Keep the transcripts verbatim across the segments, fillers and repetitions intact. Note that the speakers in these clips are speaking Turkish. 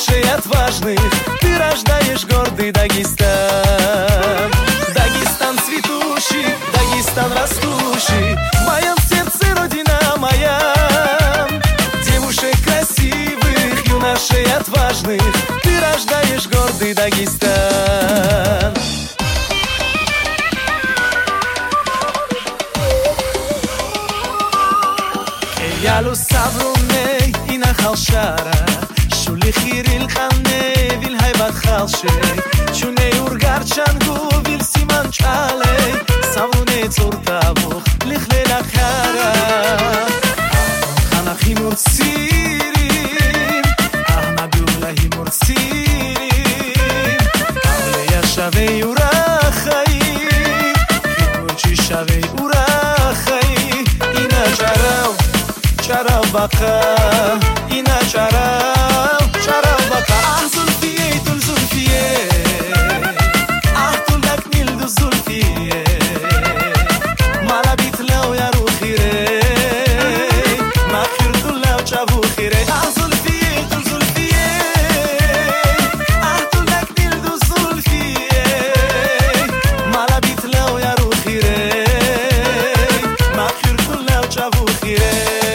юношей отважных ты рождаешь гордый Дагестан. Дагестан цветущий, Дагестан растущий, в моем сердце родина моя. Девушек красивых, юношей отважных ты рождаешь гордый Дагестан. Ялу савруне и нахал шара, шули хирил ханне вил хайбат халшей, чуне ургар чангу вил симан чалей, савруне цуртавух лихле лахара. Ханахи мурсирим, ахнабюлахи мурсирим, авле яшавей урахаи, хитурчи шавей урахаи, ина чарав Чарав бака, ина чарав, чарав бака. Ах, Зульфие, туль Зульфие, ах, туль дак нилду Зульфие, мала бит лау я рухире, махир туль лау чаву хире. Ах, Зульфие, туль Зульфие, ах, туль дак нилду Зульфие, мала бит лау я рухире, махир туль лау чаву хире.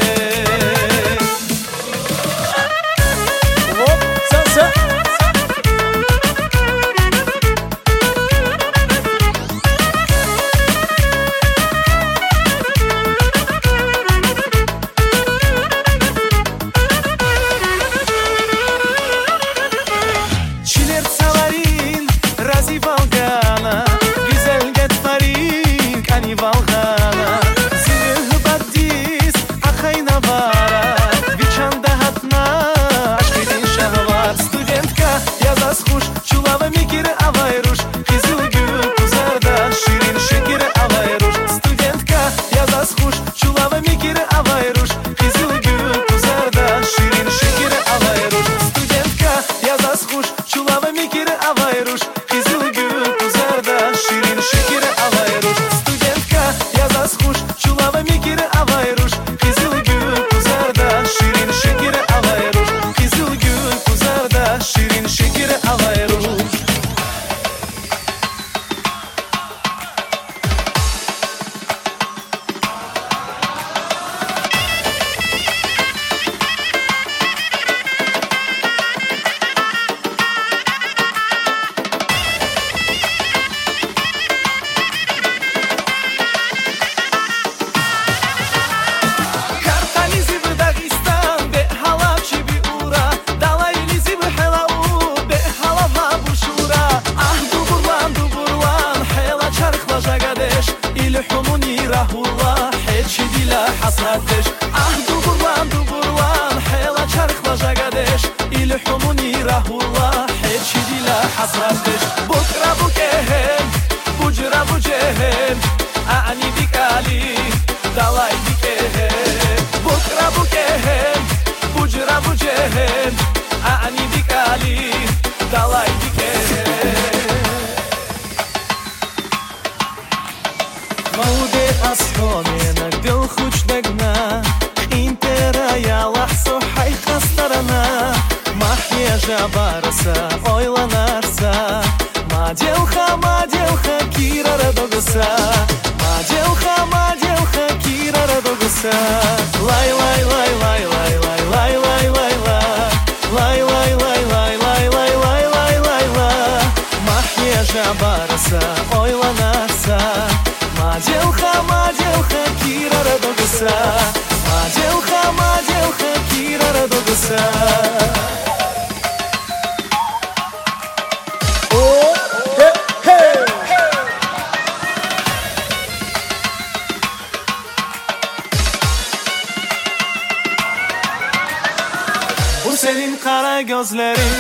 Senin kara gözlerin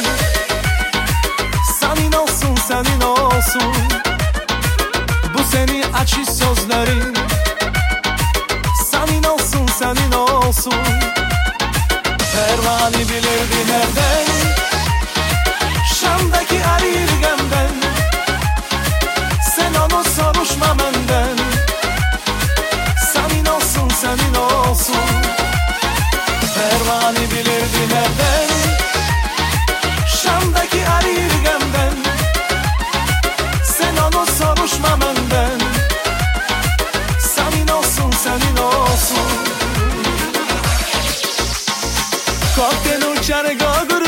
senin olsun, senin olsun. Bu senin açış sözlerin senin olsun, senin olsun. Pervane bilirdi nereden Şam'daki Arirgem'den. Sen onu soruşma benden. Senin olsun, senin olsun. Pervane bilirdi nereden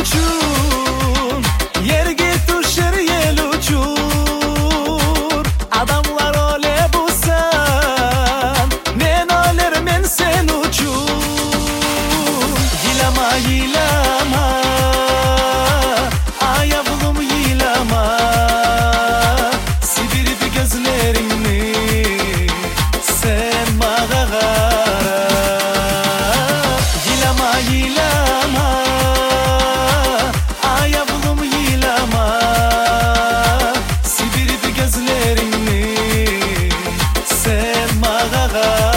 uçur Yerge tuşer yel uçur Adamlar öyle bulsan Men öler men sen uçur Yilama yilama Ay yavrum yilama Sibir bir gözlerini Sen bana kara Yilama yilama Ay yavrum yilama Sibir bir gözlerini Sen bana kara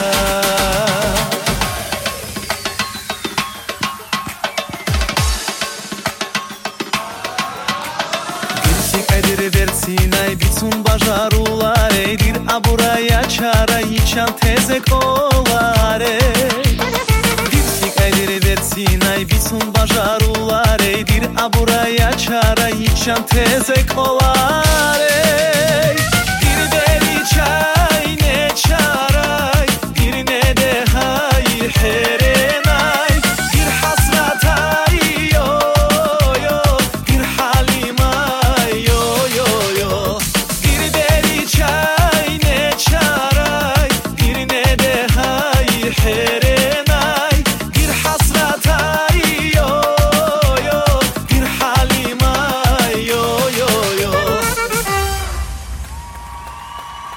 Versin ay bütün başarılar edir A buraya çare içen tezek olar Dirsik edir versin ay bütün başarılar edir A buraya çare içen tezek olar